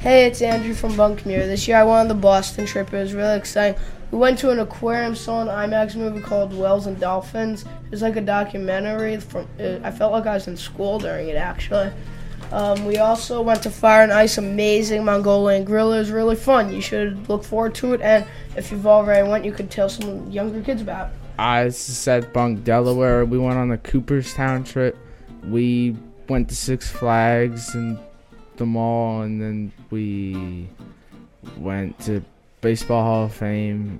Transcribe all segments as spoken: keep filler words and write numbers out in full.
Hey, it's Andrew from Bunkmere. This year I went on the Boston trip. It was really exciting. We went to an aquarium, saw an IMAX movie called Whales and Dolphins. It was like a documentary. From it, I felt like I was in school during it, actually. Um, we also went to Fire and Ice, amazing Mongolian grill. It was really fun. You should look forward to it, and if you've already went, you could tell some younger kids about it. I said Bunk, Delaware. We went on the Cooperstown trip. We went to Six Flags and the mall, and then we went to Baseball Hall of Fame.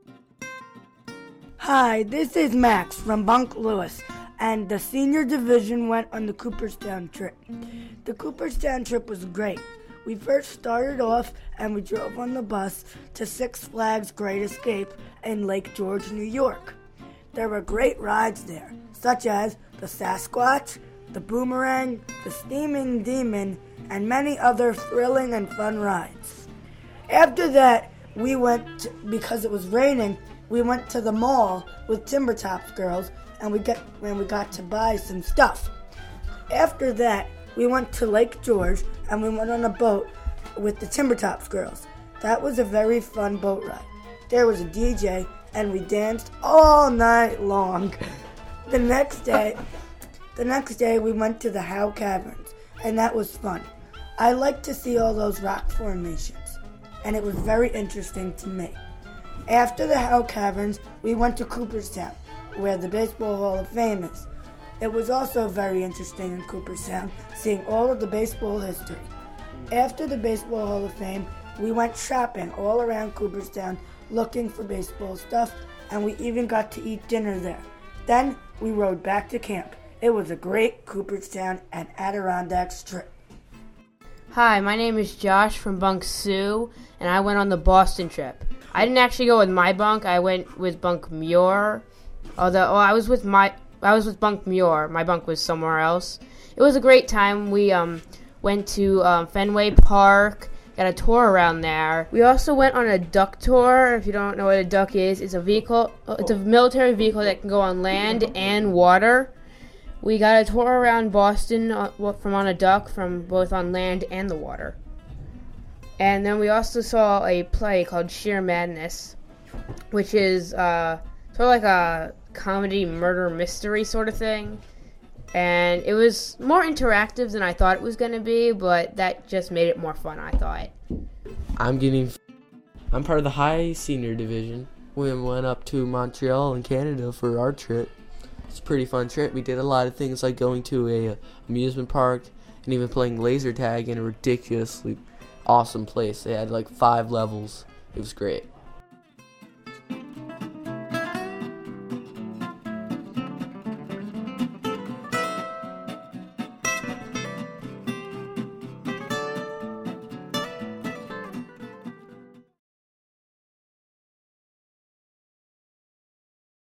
Hi, this is Max from Bunk Lewis, and the senior division went on the Cooperstown trip. The Cooperstown trip was great. We first started off and we drove on the bus to Six Flags Great Escape in Lake George, New York. There were great rides there, such as the Sasquatch, the Boomerang, the Steaming Demon, and many other thrilling and fun rides. After that, we went, to, because it was raining, we went to the mall with Timber Tops girls, and we got and we got to buy some stuff. After that, we went to Lake George, and we went on a boat with the Timber Tops girls. That was a very fun boat ride. There was a D J, and we danced all night long. The next day, the next day we went to the Howe Caverns, and that was fun. I like to see all those rock formations, and it was very interesting to me. After the Howe Caverns, we went to Cooperstown, where the Baseball Hall of Fame is. It was also very interesting in Cooperstown, seeing all of the baseball history. After the Baseball Hall of Fame, we went shopping all around Cooperstown, looking for baseball stuff, and we even got to eat dinner there. Then we rode back to camp. It was a great Cooperstown and Adirondacks trip. Hi, my name is Josh from Bunk Sioux, and I went on the Boston trip. I didn't actually go with my bunk. I went with Bunk Muir. Although oh, I was with my I was with Bunk Muir. My bunk was somewhere else. It was a great time. We um went to um, Fenway Park, got a tour around there. We also went on a duck tour. If you don't know what a duck is, it's a vehicle. It's a military vehicle that can go on land and water. We got a tour around Boston from on a duck, from both on land and the water. And then we also saw a play called Sheer Madness, which is uh, sort of like a comedy murder mystery sort of thing. And it was more interactive than I thought it was going to be, but that just made it more fun, I thought. I'm getting. I'm part of the high senior division. We went up to Montreal in Canada for our trip. It's a pretty fun trip. We did a lot of things like going to a amusement park and even playing laser tag in a ridiculously awesome place. They had like five levels. It was great.